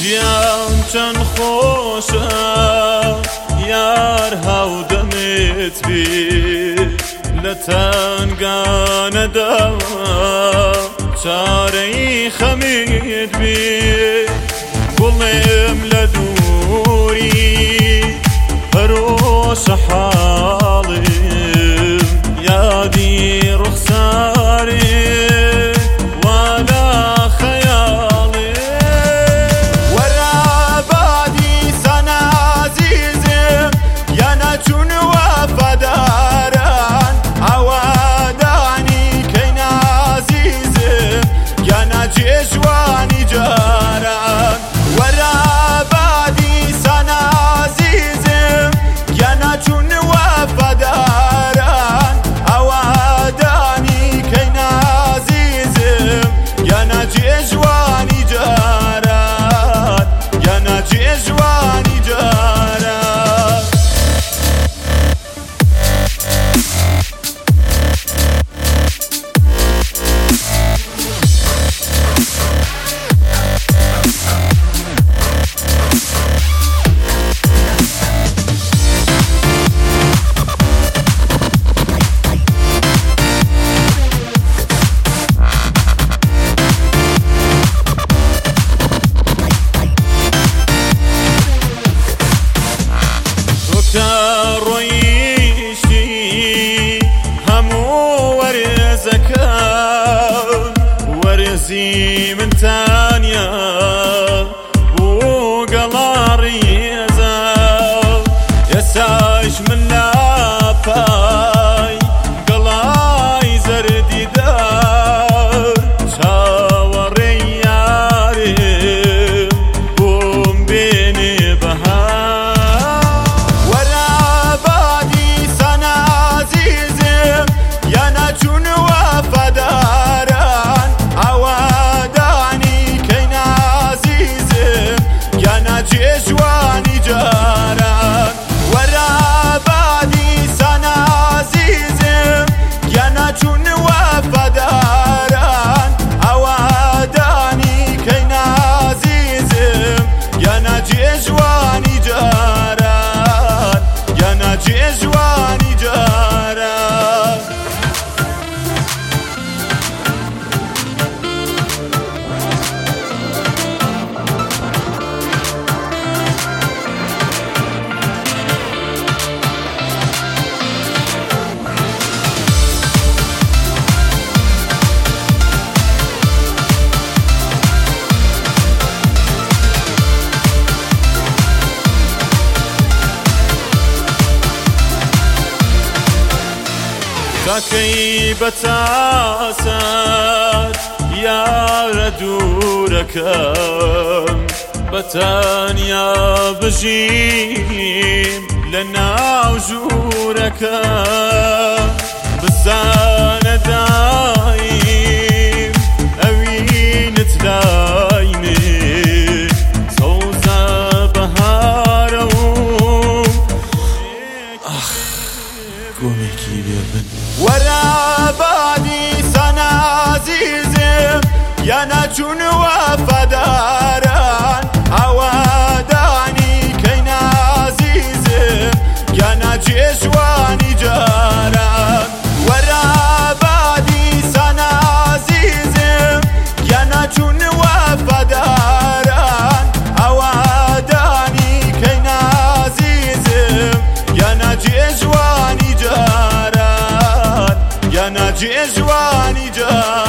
گیان چەند خۆشە یار هاودەمێت بێ لە تەنگانەدا چارەی خەمێت بێ گوڵێم لە دووری هەرۆشە حاڵێم یادی ڕوخسارێ جوانی جاران ورابادی سنا عزیزم گنا چون وفاداران اوادانی کینا عزیزم گنا جوانی جاران گنا جوانی جاران ڕۆیشتی هەموو وەرزەکە وەرزی من تانیا بوو گەڵاڕی ێزە ئێساش من لاپای گەڵای زەردی دار چاوەڕێی یارم بۆم بێنێ بەهار جوانی جاران ورابادی سنا عزیزم گنا چون وفاداران اوادانی کینا عزیزم گنا جوانی جاران گنا جوانی جاران تاکەی بەتاسەر یارە دوورەکەم بەتەنیا بژیم لە ناو ژوورەکە بزانە دایم ئەوینت لای من سەوزە بەهارە و گۆمێکی لێبن ورابادی سنا عزیزم گنا چون وفاداران اوادانی کینا عزیزم گنا جوانی جاران ورابادی سنا عزیزم گنا چون وفاداران اوادانی کینا عزیزم گنا جوانی جاران گنا جوانی جاران